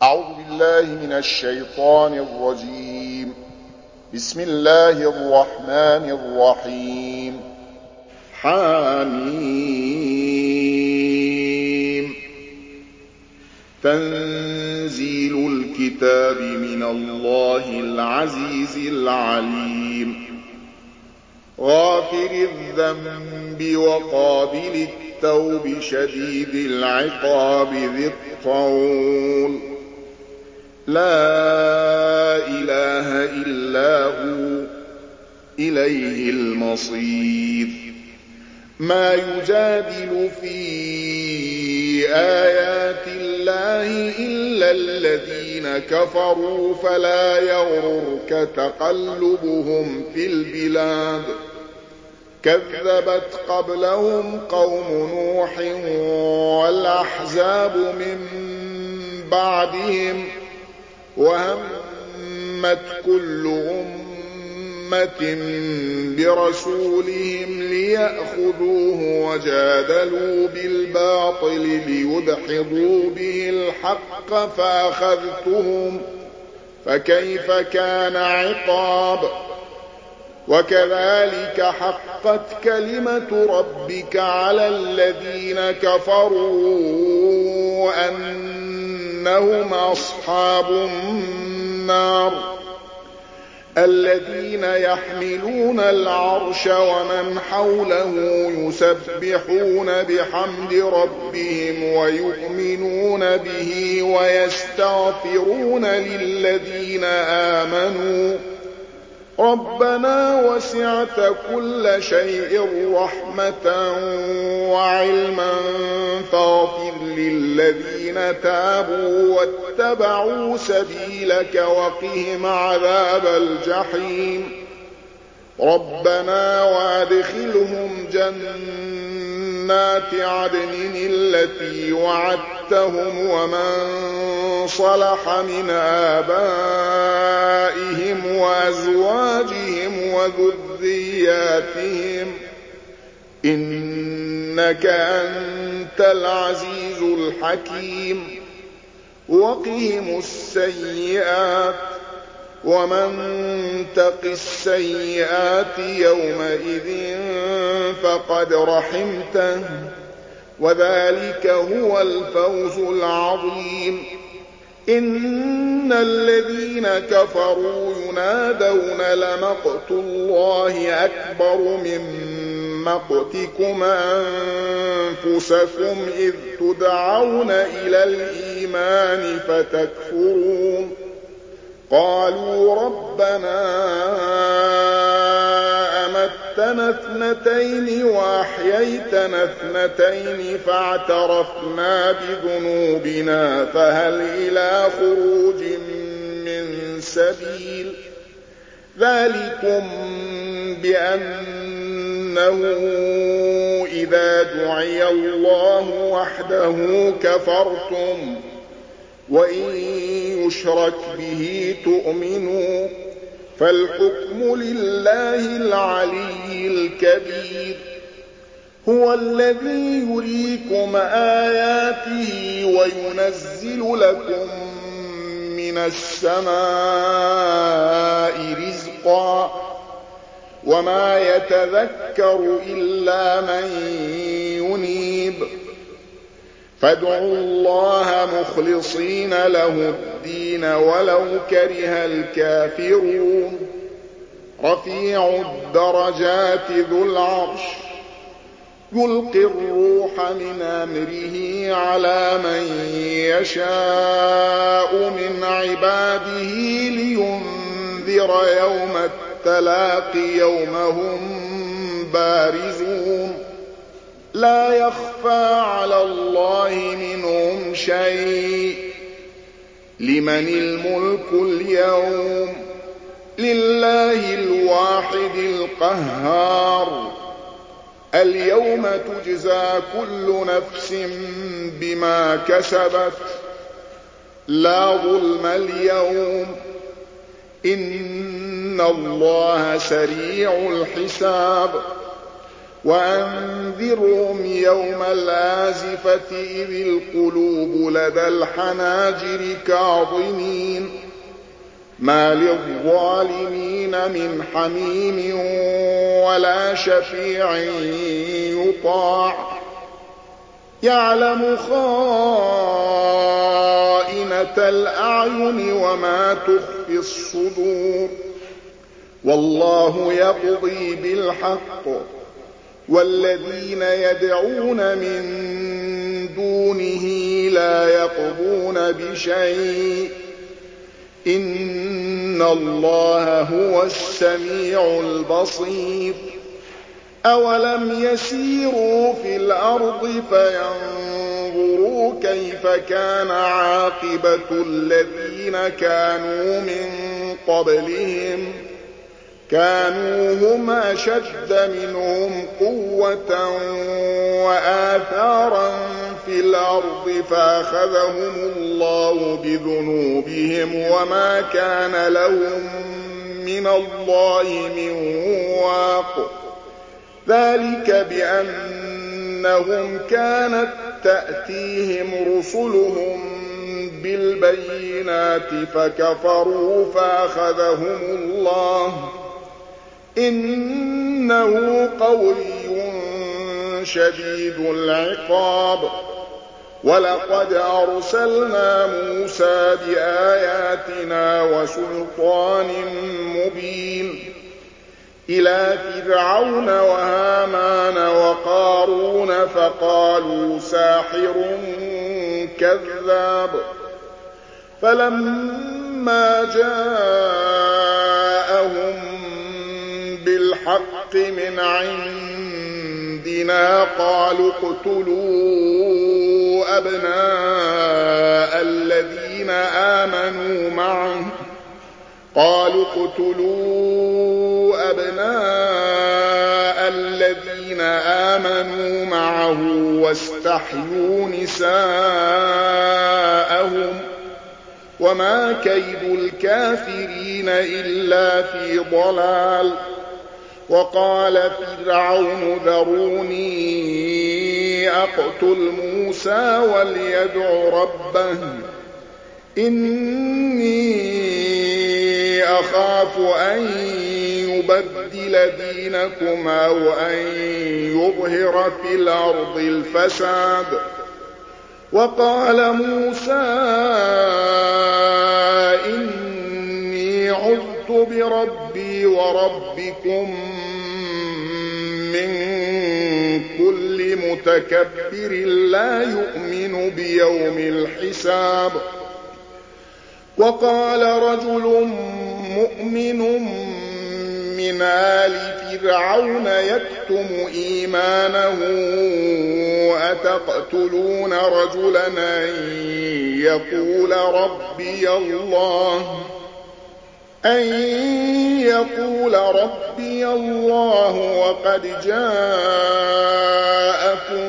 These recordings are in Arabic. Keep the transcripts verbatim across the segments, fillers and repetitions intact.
أعوذ بالله من الشيطان الرجيم. بسم الله الرحمن الرحيم. حميم. تنزيل الكتاب من الله العزيز العليم. غافر الذنب وقابل التوب شديد العقاب ذي الطول. لا إله إلا هو إليه المصير. ما يجادل في آيات الله إلا الذين كفروا فلا يغررك تقلبهم في البلاد. كذبت قبلهم قوم نوح والأحزاب من بعدهم وهمت كل أمة برسولهم ليأخذوه وجادلوا بالباطل ليدحضوا به الحق فأخذتهم فكيف كان عقاب. وكذلك حقت كلمة ربك على الذين كفروا أنهم أصحاب النار. الذين يحملون العرش ومن حوله يسبحون بحمد ربهم ويؤمنون به ويستغفرون للذين آمنوا ربنا وسعت كل شيء رحمة وعلما فاغفر للذين تابوا واتبعوا سبيلك وقهم عذاب الجحيم. ربنا وادخلهم جنات عدن التي وعدتهم ومن صلح من آبائهم وأزواجهم وذرياتهم إنك أنت العزيز الحكيم. وقهم السيئات ومن تق السيئات يومئذ فقد رحمته وذلك هو الفوز العظيم. إن الذين كفروا ينادون لمقت الله أكبر من مقتكم أنفسكم إذ تدعون إلى الإيمان فتكفرون. قالوا ربنا أمتنا اثنتين وأحييتنا اثنتين فاعترفنا بذنوبنا فهل إلى خروج من سبيل. ذلكم بأنه إذا دعي الله وحده كفرتم وإن يشرك به تؤمنوا فالحكم لله العلي الكبير. هو الذي يريكم آياته وينزل لكم من السماء رزقا وما يتذكر إلا من ينيب. فادعوا الله مخلصين له الدين ولو كره الكافرون. رفيع الدرجات ذو العرش يلقي الروح من أمره على من يشاء من عباده لينذر يوم التلاق يوم هم بارزون. لا يخفى على الله منهم شيء. لمن الملك اليوم لله الواحد القهار. اليوم تجزى كل نفس بما كسبت لا ظلم اليوم إن الله سريع الحساب. وأنذرهم يوم الآزفة إذ القلوب لدى الحناجر كاظمين ما للظالمين من حميم ولا شفيع يطاع يعلم خائنة الأعين وما تخفي الصدور والله يقضي بالحق والذين يدعون من دونه لا يقضون بشيء إن الله هو السميع البصير أولم يسيروا في الأرض فينظروا كيف كان عاقبة الذين كانوا من قبلهم كانوا هم أشد منهم قوة وآثارا في الأرض فأخذهم الله بذنوبهم وما كان لهم من الله من واق ذلك بأنهم كانت تأتيهم رسلهم بالبينات فكفروا فأخذهم الله إنه قوي شديد العقاب ولقد أرسلنا موسى بآياتنا وسلطان مبين إلى فرعون وهامان وقارون فقالوا ساحر كذاب فلما جاءهم بالحق من عندنا قالوا اقتلوا أبناء الذين آمنوا معه قالوا اقتلوا أبناء الذين آمنوا معه واستحيوا نساءهم وما كيد الكافرين إلا في ضلال وقال فرعون ذروني أقتل موسى وليدع ربه إني أخاف أن يبدل دينكم أو أن يظهر في الأرض الفساد وقال موسى إني عذت بربي وربكم من كل متكبر لا يؤمن بيوم الحساب وقال رجل مؤمن من آل فرعون يكتم إيمانه أتقتلون رجلا أن يقول ربي الله أن يقول ربي الله وقد جاءكم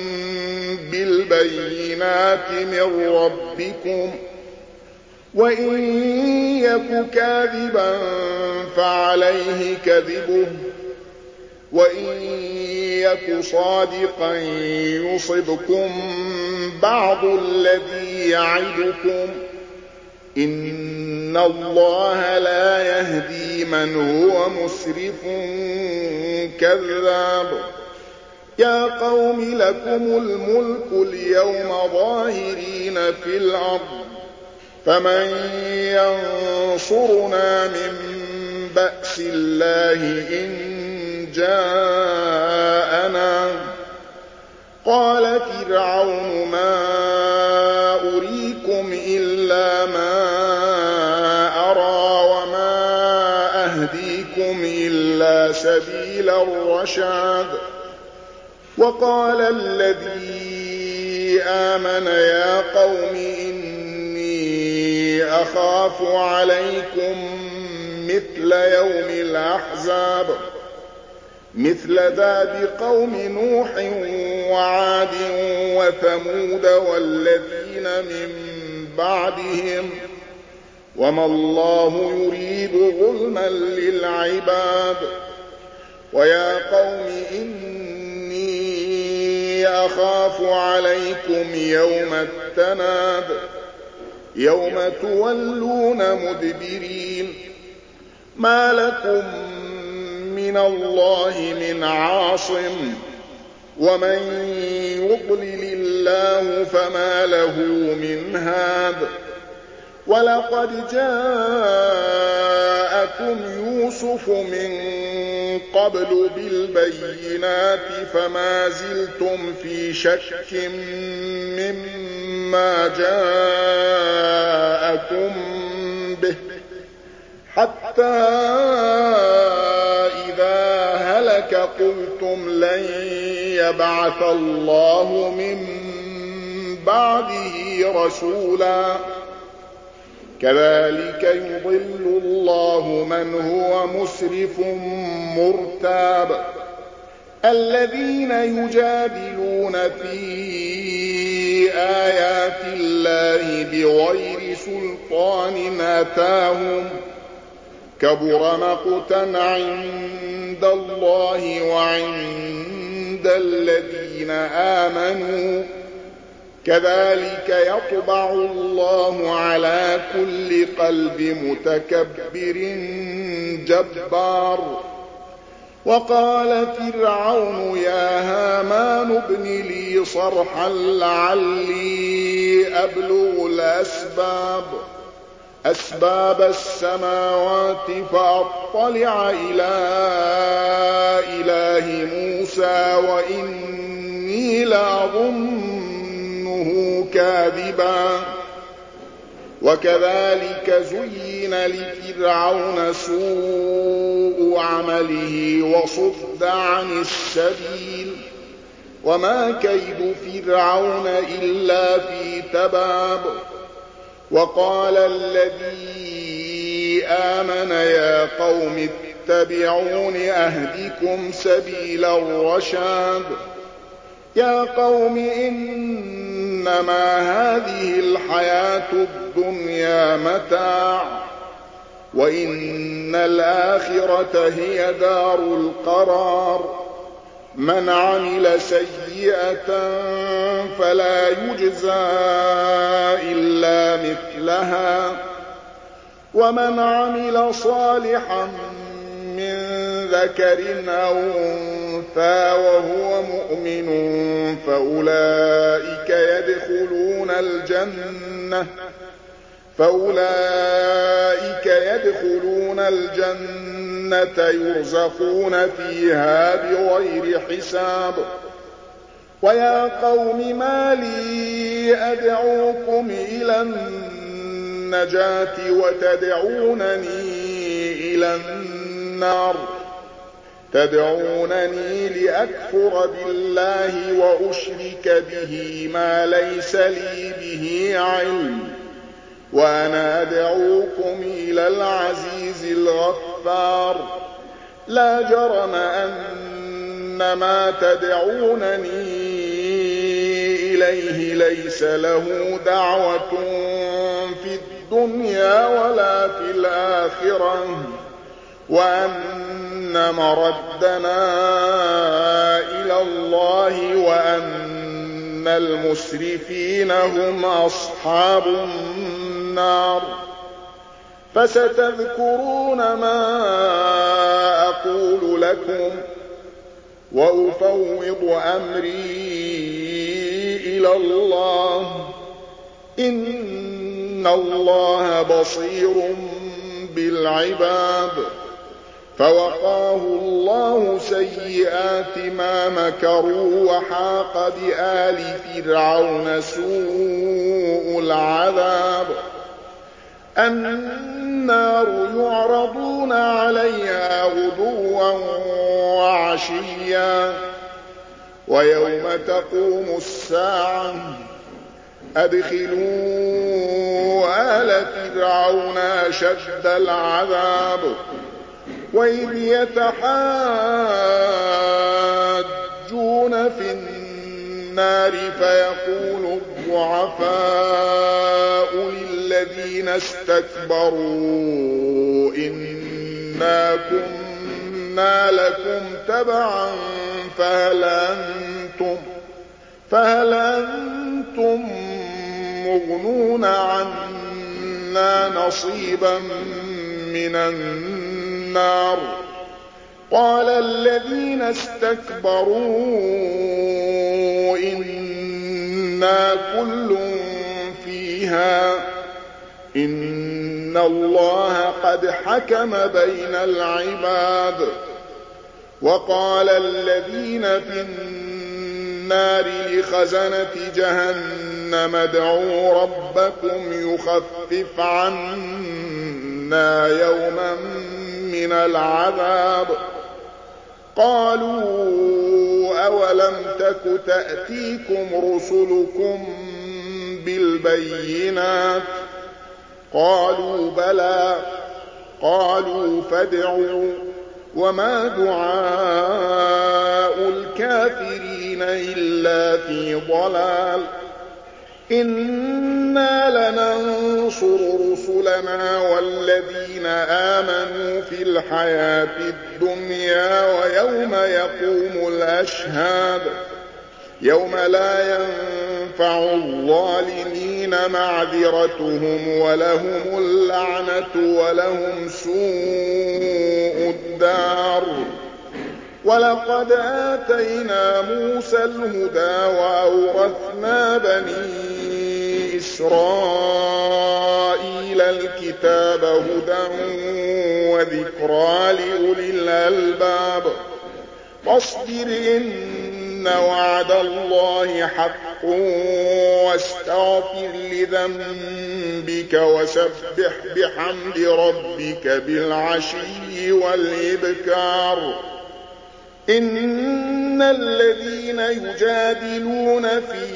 بالبينات من ربكم وإن يك كاذبا فعليه كذبه وإن يك صادقا يصبكم بعض الذي يعدكم إن الله لا يهدي من هو مسرف كذاب يا قوم لكم الملك اليوم ظاهرين في الأرض فمن ينصرنا من بأس الله إن جاءنا قال فرعون ما أريكم إلا ما أرى وما أهديكم إلا سبيل الرشاد وقال الذي آمن يا قوم إني أخاف عليكم مثل يوم الأحزاب مثل داب قوم نوح وعاد وثمود والذين من بعدهم وما الله يريد ظلما للعباد ويا قوم إن أخاف عليكم يوم التناد يوم تولون مدبرين ما لكم من الله من عاصم ومن يضلل الله فما له من هاد ولقد جاءكم يوسف من قبل بالبينات فما زلتم في شك مما جاءكم به حتى إذا هلك قلتم لن يبعث الله من بعده رسولا كذلك يضل الله من هو مسرف مرتاب الذين يجادلون في آيات الله بغير سلطان أتاهم كبر مقتا عند الله وعند الذين آمنوا كذلك يطبع الله على كل قلب متكبر جبار وقال فرعون يا هامان ابن لي صرحا لعلي أبلغ الأسباب أسباب السماوات فأطلع إلى إله موسى وإني لأظنه كاذبا وكذلك زين لفرعون سوء عمله وصد عن السبيل وما كيد فرعون إلا في تباب وقال الذي آمن يا قوم اتبعون أهدكم سبيل الرشاد يا قوم إنما هذه الحياة الدنيا متاع وإن الآخرة هي دار القرار من عمل سيئة فلا يجزى إلا مثلها ومن عمل صالحا من ذكر أو أنثى وهو مؤمن فأولئك يدخلون الجنة فأولئك يدخلون الجنة يرزقون فيها بغير حساب ويا قوم ما لي أدعوكم إلى النجاة وتدعونني إلى النار تدعونني لأكفر بالله وأشرك به ما ليس لي به علم وأنا أدعوكم إلى العزيز الغفار لا جرم أن ما تدعونني إليه ليس له دعوة في الدنيا ولا في الآخرة وأن مردنا إلى الله وأن المسرفين هم أصحاب النار فستذكرون ما أقول لكم وأفوض أمري إلى الله إن الله بصير بالعباد فوقاه الله سيئات ما مكروا وحاق بآل فرعون سوء العذاب النار يعرضون عليها غدوا وعشيا ويوم تقوم الساعة أدخلوا آل فرعون أشد العذاب وإذ يتحاجون في النار فيقول الضعفاء للذين استكبروا إنا كنا لكم تبعا فهل أنتم فهل أنتم مغنون عنا نصيبا من النار؟ قال الذين استكبروا إنا كل فيها إن الله قد حكم بين العباد. وقال الذين في النار لخزنة جهنم ادعوا ربكم يخفف عنا يوما من العذاب. قالوا أولم تك تأتيكم رسلكم بالبينات؟ قالوا بلى. قالوا فادعوا. وما دعاء الكافرين إلا في ضلال. إنا لننصر رسلنا والذين آمنوا في الحياة الدنيا ويوم يقوم الأشهاد يوم لا ينفع الظالمين معذرتهم ولهم اللعنة ولهم سوء الدار. ولقد آتينا موسى الهدى وأورثنا بني إسرائيل الكتاب هدى وذكرى لأولي الألباب. فاصبر إن وعد الله حق واستغفر لذنبك وسبح بحمد ربك بالعشي والإبكار. إن الذين يجادلون في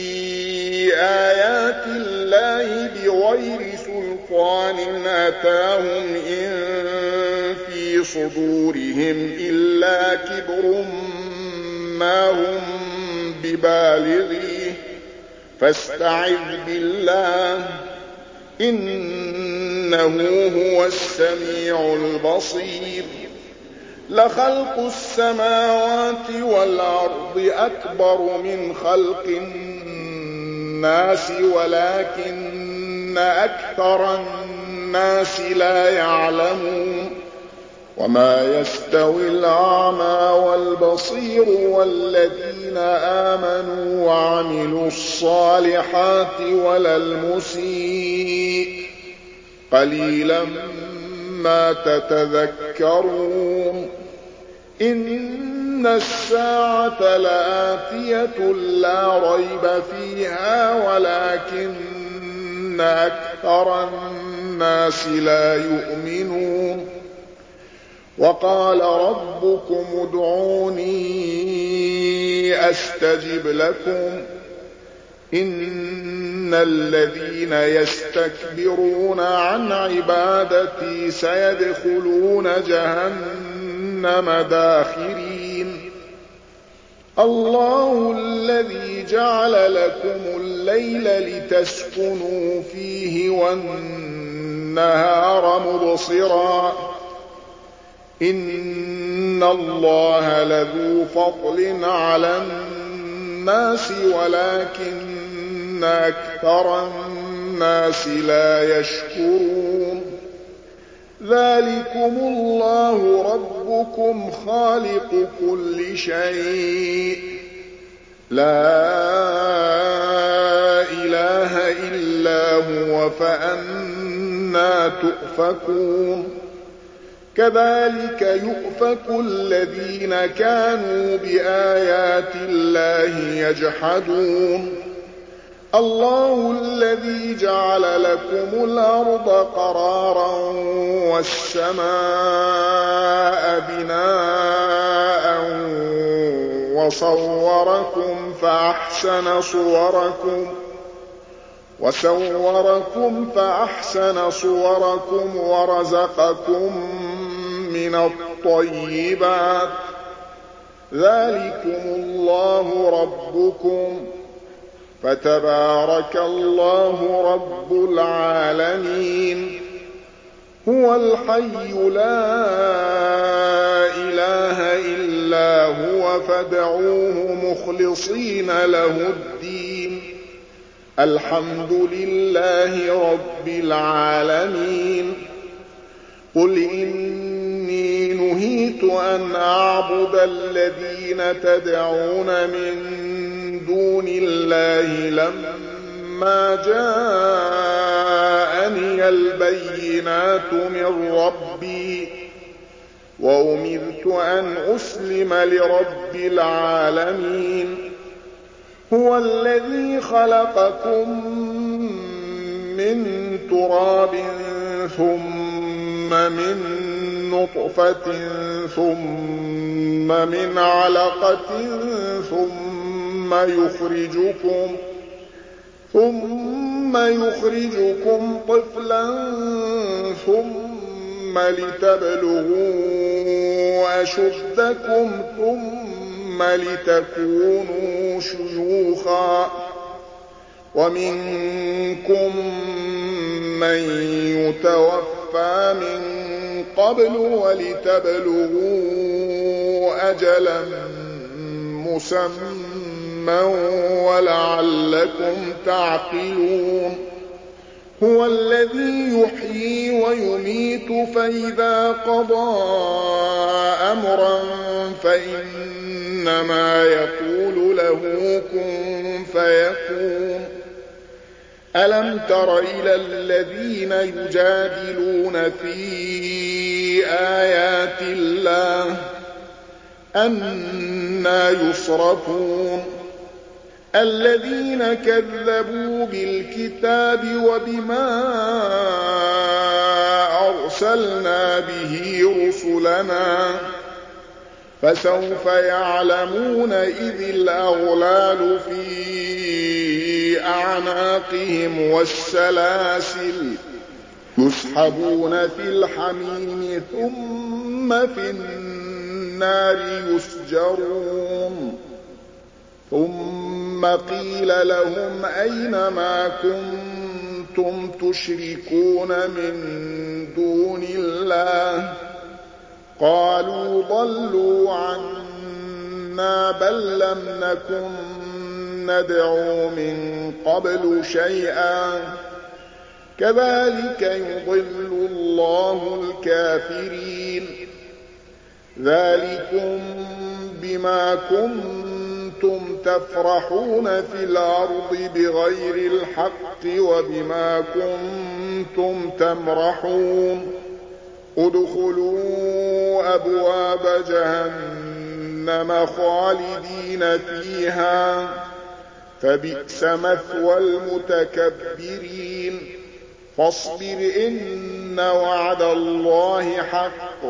آيات الله بغير سلطان أتاهم إن في صدورهم إلا كبر ما هم ببالغيه فاستعذ بالله إنه هو السميع البصير. لخلق السماوات والأرض أكبر من خلق الناس ولكن أكثر الناس لا يعلمون. وما يستوي الأعمى والبصير والذين آمنوا وعملوا الصالحات ولا المسيء قليلا ما تتذكرون. إن الساعة لآتية لا ريب فيها ولكن أكثر الناس لا يؤمنون. وقال ربكم ادعوني أستجب لكم إن الذين يستكبرون عن عبادتي سيدخلون جهنم داخرين. الله الذي جعل لكم الليل لتسكنوا فيه والنهار مبصرا إن الله لذو فضل على الناس ولكن أكثر الناس لا يشكرون. ذلكم الله ربكم خالق كل شيء لا إله إلا هو فأنى تؤفكون. كذلك يؤفك الذين كانوا بآيات الله يجحدون. الله الذي جعل لكم الأرض قرارا والسماء بناء وصوركم فأحسن صوركم وسوركم فأحسن صوركم ورزقكم من الطيبات. ذلكم الله ربكم فتبارك الله رب العالمين. هو الحي لا إله إلا إلا هو فادعوه مخلصين له الدين الحمد لله رب العالمين قل إني نهيت أن أعبد الذين تدعون من دون الله لما جاءني البينات من ربي وأمرت أن أسلم لرب العالمين هو الذي خلقكم من تراب ثم من نطفة ثم من علقة ثم يخرجكم ثم يخرجكم طفلا ثم لتبلغوا أشدكم ثم لتكونوا شيوخا ومنكم من يتوفى من قبل ولتبلغوا أجلا مسمى ولعلكم تعقلون هو الذي يحيي ويميت فإذا قضى أمرا فإنما يقول له كن فيكون ألم تر إلى الذين يجادلون في آيات الله أنى يصرفون الذين كذبوا بالكتاب وبما أرسلنا به رسلنا فسوف يعلمون إذ الأغلال في أعناقهم والسلاسل يسحبون في الحميم ثم في النار يسجرون ثم قيل لهم أين ما كنتم تشركون من دون الله قالوا ضلوا عنا بل لم نكن ندعو من قبل شيئا كذلك يضل الله الكافرين ذلكم بما كنتم تفرحون في الأرض بغير الحق وبما كنتم تمرحون ادخلوا أبواب جهنم خالدين فيها فبئس مثوى المتكبرين فاصبر إن وعد الله حق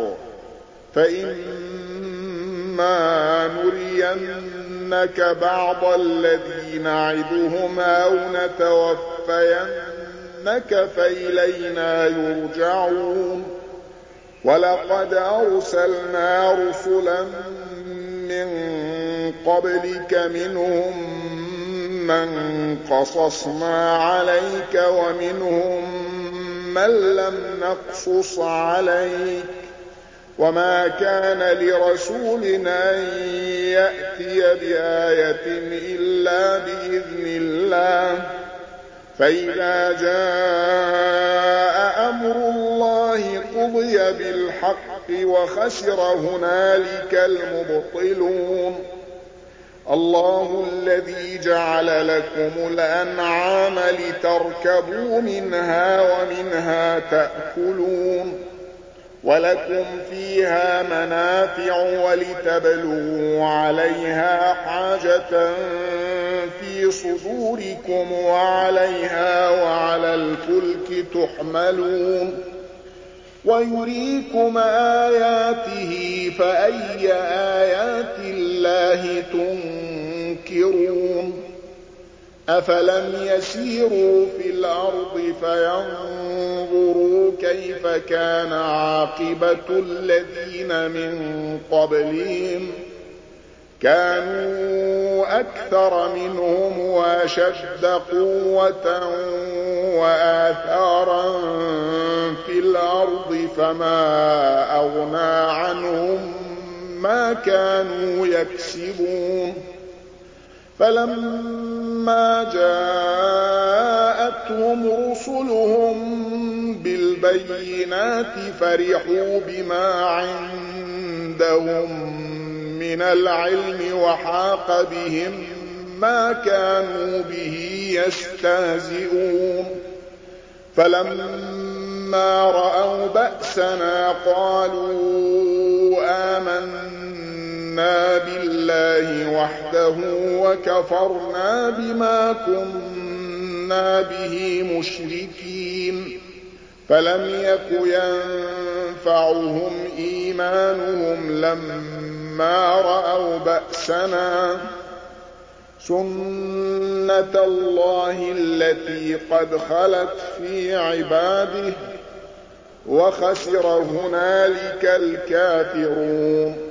فإما نرينك بعض الذي نعدهم أو نتوفينك فإلينا يرجعون ولقد أرسلنا رسلا من قبلك منهم من قصصنا عليك ومنهم من لم نقصص عليك وما كان لرسول أن يأتي بآية إلا بإذن الله فإذا جاء أمر الله قضي بالحق وخسر هنالك المبطلون الله الذي جعل لكم الأنعام لتركبوا منها ومنها تأكلون ولكم فيها منافع ولتبلغوا عليها حاجة في صدوركم وعليها وعلى الفلك تحملون ويريكم آياته فأي آيات الله تنكرون أفلم يسيروا في الأرض فينظروا كيف كان عاقبة الذين من قبلهم كانوا أكثر منهم وأشد قوة وآثارا في الأرض فما أغنى عنهم ما بما كانوا يكسبون فلما جاءتهم رسلهم بالبينات فرحوا بما عندهم من العلم وحاق بهم ما كانوا به يستهزئون فلما رأوا بأسنا قالوا آمنا بالله وحده وكفرنا بما كنا به مشركين فلم يك ينفعهم إيمانهم لما رأوا بأسنا سنة الله التي قد خلت في عباده وخسر هنالك الكافرون